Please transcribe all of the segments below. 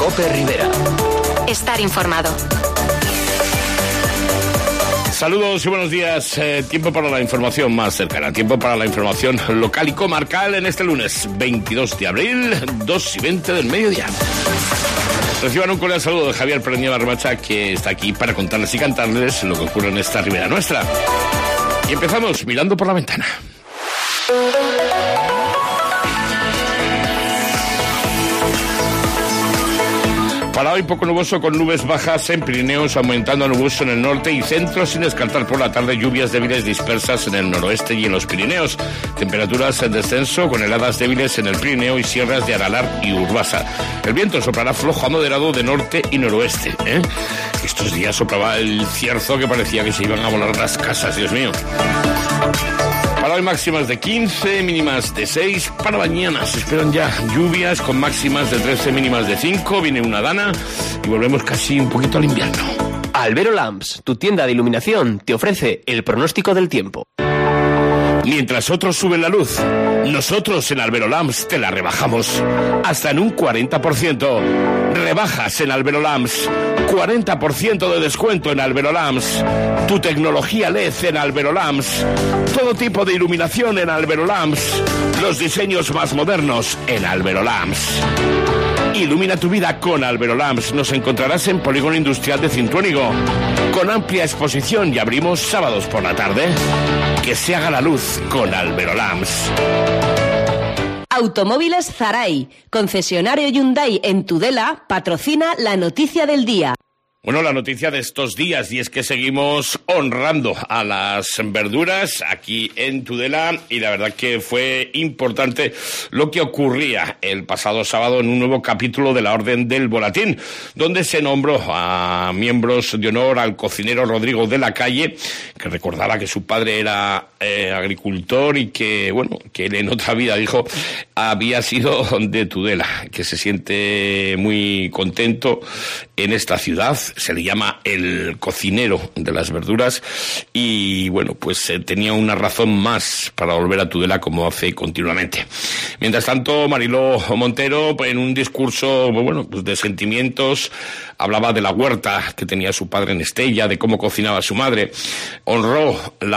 COPE Rivera. Estar informado. Saludos y buenos días. Tiempo para la información más cercana, tiempo para la información local y comarcal en este lunes 22 de abril, 2:20 del mediodía. Reciban un cordial saludo de Javier Pereña Barbacha, que está aquí para contarles y cantarles lo que ocurre en esta ribera nuestra. Y empezamos mirando por la ventana. Para hoy poco nuboso con nubes bajas en Pirineos, aumentando a nuboso en el norte y centro, sin descartar por la tarde lluvias débiles dispersas en el noroeste y en los Pirineos. Temperaturas en descenso con heladas débiles en el Pirineo y sierras de Aralar y Urbasa. El viento soplará flojo a moderado de norte y noroeste. Estos días soplaba el cierzo que parecía que se iban a volar las casas, Dios mío. Para hoy máximas de 15, mínimas de 6. Para mañana se esperan ya lluvias con máximas de 13, mínimas de 5. Viene una dana y volvemos casi un poquito al invierno. Albero Lamps, tu tienda de iluminación, te ofrece el pronóstico del tiempo. Mientras otros suben la luz, nosotros en Albero Lamps te la rebajamos hasta en un 40%. Rebajas en Albero Lamps, 40% de descuento en Albero Lamps. Tu tecnología LED en Albero Lamps. Todo tipo de iluminación en Albero Lamps. Los diseños más modernos en Albero Lamps. Ilumina tu vida con Albero Lamps. Nos encontrarás en Polígono Industrial de Cintruénigo, con amplia exposición, y abrimos sábados por la tarde. Que se haga la luz con Albero Lamps. Automóviles Zaray, concesionario Hyundai en Tudela, patrocina la noticia del día. Bueno, la noticia de estos días, y es que seguimos honrando a las verduras aquí en Tudela, y la verdad que fue importante lo que ocurría el pasado sábado en un nuevo capítulo de la Orden del Volatín, donde se nombró a miembros de honor al cocinero Rodrigo de la Calle, que recordaba que su padre era agricultor y que, bueno, que él en otra vida, dijo, había sido de Tudela, que se siente muy contento en esta ciudad. Se le llama el cocinero de las verduras y, bueno, pues tenía una razón más para volver a Tudela, como hace continuamente. Mientras tanto, Mariló Montero, en un discurso, bueno, pues de sentimientos, hablaba de la huerta que tenía su padre en Estella, de cómo cocinaba su madre. Honró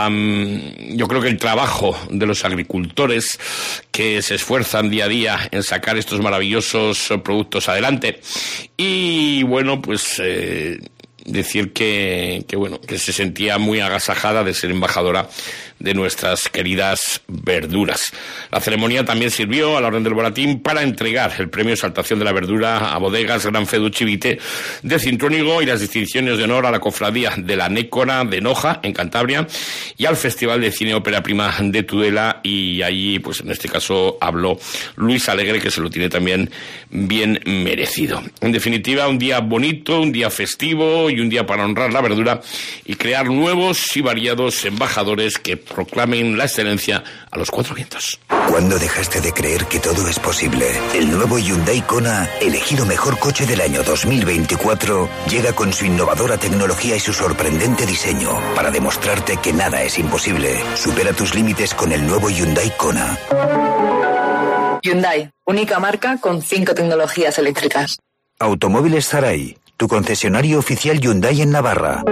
yo creo que el trabajo de los agricultores que se esfuerzan día a día en sacar estos maravillosos productos adelante. Y, bueno, pues decir que se sentía muy agasajada de ser embajadora de nuestras queridas verduras. La ceremonia también sirvió a la Orden del Volatín para entregar el premio Exaltación de la Verdura a Bodegas Gran Feduchi Vite de Cintruénigo y las distinciones de honor a la Cofradía de la Nécora de Noja, en Cantabria, y al Festival de Cine Ópera Prima de Tudela, y allí, pues en este caso, habló Luis Alegre, que se lo tiene también bien merecido. En definitiva, un día bonito, un día festivo y un día para honrar la verdura y crear nuevos y variados embajadores que proclamen la excelencia a los cuatro vientos. ¿Cuándo dejaste de creer que todo es posible? El nuevo Hyundai Kona, elegido mejor coche del año 2024, llega con su innovadora tecnología y su sorprendente diseño para demostrarte que nada es imposible. Supera tus límites con el nuevo Hyundai Kona. Hyundai, única marca con 5 tecnologías eléctricas. Automóviles Zaray, tu concesionario oficial Hyundai en Navarra.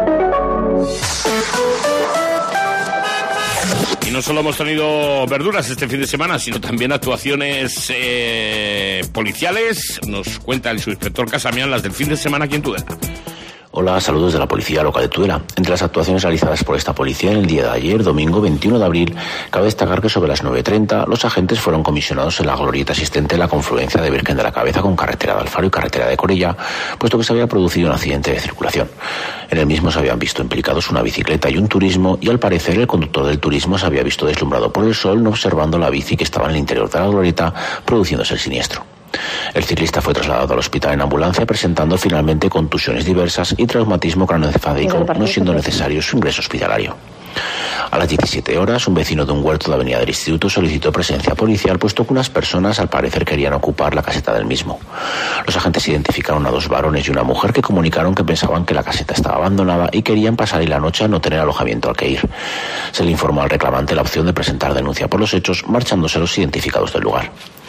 Y no solo hemos tenido verduras este fin de semana, sino también actuaciones policiales. Nos cuenta el subinspector Casamián las del fin de semana aquí en Tudela. Hola, saludos de la Policía Local de Tudela. Entre las actuaciones realizadas por esta policía en el día de ayer, domingo 21 de abril, cabe destacar que sobre las 9:30 los agentes fueron comisionados en la glorieta existente en la confluencia de Virgen de la Cabeza con carretera de Alfaro y carretera de Corella, puesto que se había producido un accidente de circulación. En el mismo se habían visto implicados una bicicleta y un turismo, y al parecer el conductor del turismo se había visto deslumbrado por el sol, no observando la bici que estaba en el interior de la glorieta, produciéndose el siniestro. El ciclista fue trasladado al hospital en ambulancia, presentando finalmente contusiones diversas y traumatismo craneoencefálico, no siendo necesario su ingreso hospitalario. A las 17 horas, un vecino de un huerto de Avenida del Instituto solicitó presencia policial, puesto que unas personas al parecer querían ocupar la caseta del mismo. Los agentes identificaron a 2 varones y una mujer que comunicaron que pensaban que la caseta estaba abandonada y querían pasar ahí la noche al no tener alojamiento al que ir. Se le informó al reclamante la opción de presentar denuncia por los hechos, marchándose los identificados del lugar.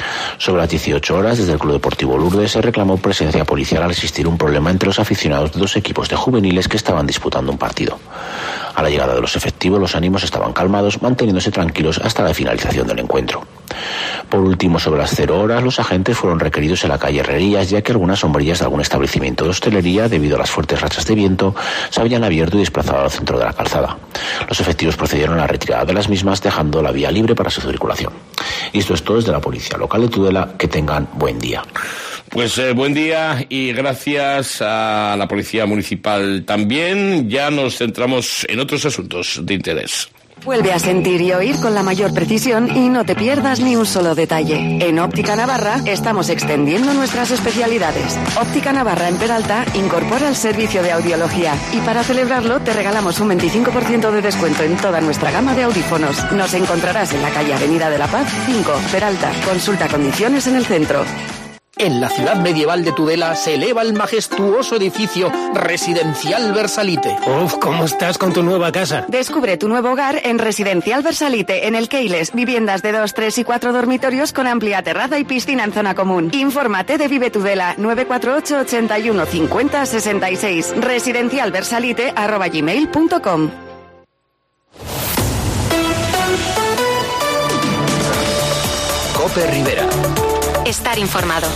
Sobre las 18 horas, desde el Club Deportivo Lourdes se reclamó presencia policial al existir un problema entre los aficionados de dos equipos de juveniles que estaban disputando un partido. A la llegada de los efectivos, los ánimos estaban calmados, manteniéndose tranquilos hasta la finalización del encuentro. Por último, sobre las 0 horas, los agentes fueron requeridos en la calle Herrerías, ya que algunas sombrillas de algún establecimiento de hostelería, debido a las fuertes rachas de viento, se habían abierto y desplazado al centro de la calzada. Los efectivos procedieron a la retirada de las mismas, dejando la vía libre para su circulación. Y esto es todo desde la Policía Local de Tudela. Que tengan buen día. Pues buen día y gracias a la Policía Municipal también. Ya nos centramos en otros asuntos de interés. Vuelve a sentir y oír con la mayor precisión y no te pierdas ni un solo detalle. En Óptica Navarra estamos extendiendo nuestras especialidades. Óptica Navarra en Peralta incorpora el servicio de audiología y para celebrarlo te regalamos un 25% de descuento en toda nuestra gama de audífonos. Nos encontrarás en la calle Avenida de la Paz 5, Peralta. Consulta condiciones en el centro. En la ciudad medieval de Tudela se eleva el majestuoso edificio Residencial Versalite. Uf, ¿cómo estás con tu nueva casa? Descubre tu nuevo hogar en Residencial Versalite, en el Keiles. Viviendas de 2, 3 y 4 dormitorios con amplia terraza y piscina en zona común. Infórmate de Vive Tudela, 948 81 50 66. residencialversalite@gmail.com. Cope Rivera. Estar informado.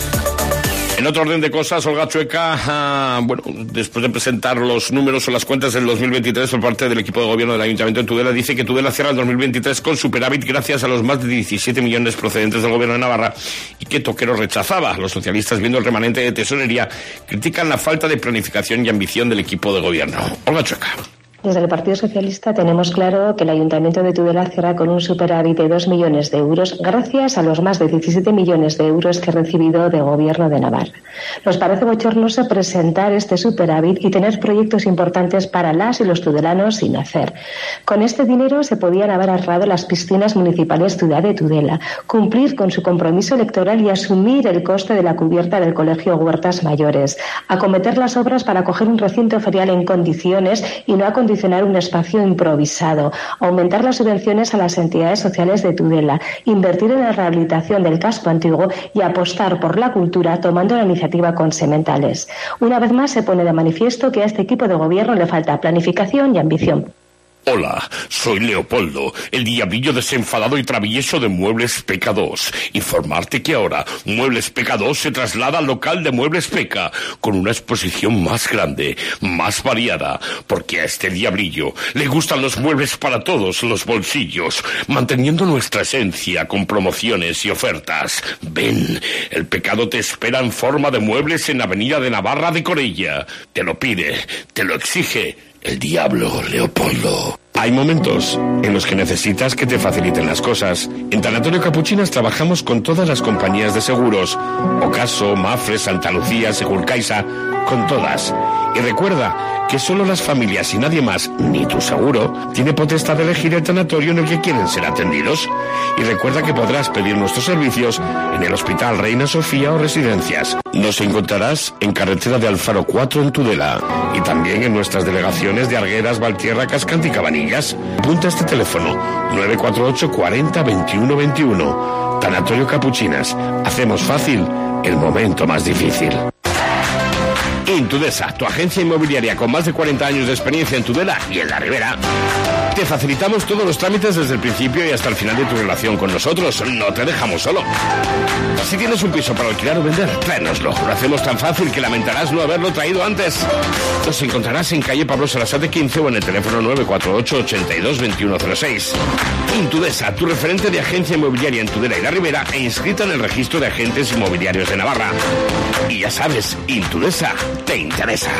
En otro orden de cosas, Olga Chueca, después de presentar los números o las cuentas del 2023 por parte del equipo de gobierno del Ayuntamiento de Tudela, dice que Tudela cierra el 2023 con superávit gracias a los más de 17 millones procedentes del gobierno de Navarra y que Toquero rechazaba. Los socialistas, viendo el remanente de tesorería, critican la falta de planificación y ambición del equipo de gobierno. Olga Chueca. Desde el Partido Socialista tenemos claro que el Ayuntamiento de Tudela cierra con un superávit de 2 millones de euros gracias a los más de 17 millones de euros que ha recibido del Gobierno de Navarra. Nos parece bochornoso presentar este superávit y tener proyectos importantes para las y los tudelanos sin hacer. Con este dinero se podían haber ahorrado las piscinas municipales Ciudad de Tudela, cumplir con su compromiso electoral y asumir el coste de la cubierta del Colegio Huertas Mayores, acometer las obras para acoger un recinto ferial en condiciones y no acondicionar un espacio improvisado, aumentar las subvenciones a las entidades sociales de Tudela, invertir en la rehabilitación del casco antiguo y apostar por la cultura tomando la iniciativa con Sementales. Una vez más se pone de manifiesto que a este equipo de gobierno le falta planificación y ambición. Hola, soy Leopoldo, el diablillo desenfadado y travieso de Muebles Peca 2. Informarte que ahora Muebles Peca 2 se traslada al local de Muebles Peca con una exposición más grande, más variada, porque a este diablillo le gustan los muebles para todos los bolsillos, manteniendo nuestra esencia con promociones y ofertas. Ven, el pecado te espera en forma de muebles en Avenida de Navarra de Corella. Te lo pide, te lo exige el diablo, Leopoldo. Hay momentos en los que necesitas que te faciliten las cosas. En Tanatorio Capuchinas trabajamos con todas las compañías de seguros. Ocaso, Mafre, Santa Lucía, Segurcaixa, con todas. Y recuerda que solo las familias y nadie más, ni tu seguro, tiene potestad de elegir el tanatorio en el que quieren ser atendidos. Y recuerda que podrás pedir nuestros servicios en el Hospital Reina Sofía o Residencias. Nos encontrarás en carretera de Alfaro 4 en Tudela y también en nuestras delegaciones de Argueras, Valtierra, Cascante y Cabanillas. Apunta este teléfono 948 40 21 21. Tanatorio Capuchinas. Hacemos fácil el momento más difícil. Intudesa, tu agencia inmobiliaria con más de 40 años de experiencia en Tudela y en la Ribera. Te facilitamos todos los trámites desde el principio y hasta el final de tu relación con nosotros. No te dejamos solo. Si tienes un piso para alquilar o vender, tráenoslo. Lo hacemos tan fácil que lamentarás no haberlo traído antes. Nos encontrarás en calle Pablo Sarasate 15 o en el teléfono 948 82 2106. Intudesa, tu referente de agencia inmobiliaria en Tudela y la Ribera e inscrita en el registro de agentes inmobiliarios de Navarra. Y ya sabes, Intudesa te interesa.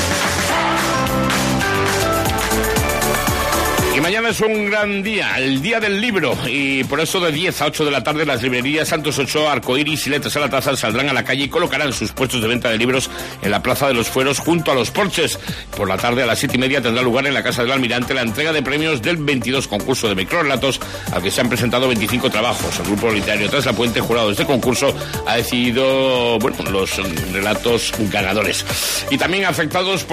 Y mañana es un gran día, el día del libro, y por eso de 10 a 8 de la tarde las librerías Santos Ochoa, Arcoiris y Letras a la Taza saldrán a la calle y colocarán sus puestos de venta de libros en la Plaza de los Fueros junto a los porches. Por la tarde a las 7:30 tendrá lugar en la Casa del Almirante la entrega de premios del 22 concurso de microrelatos al que se han presentado 25 trabajos. El grupo literario Tras la Puente, jurado de este concurso, ha decidido los relatos ganadores. Y también afectados por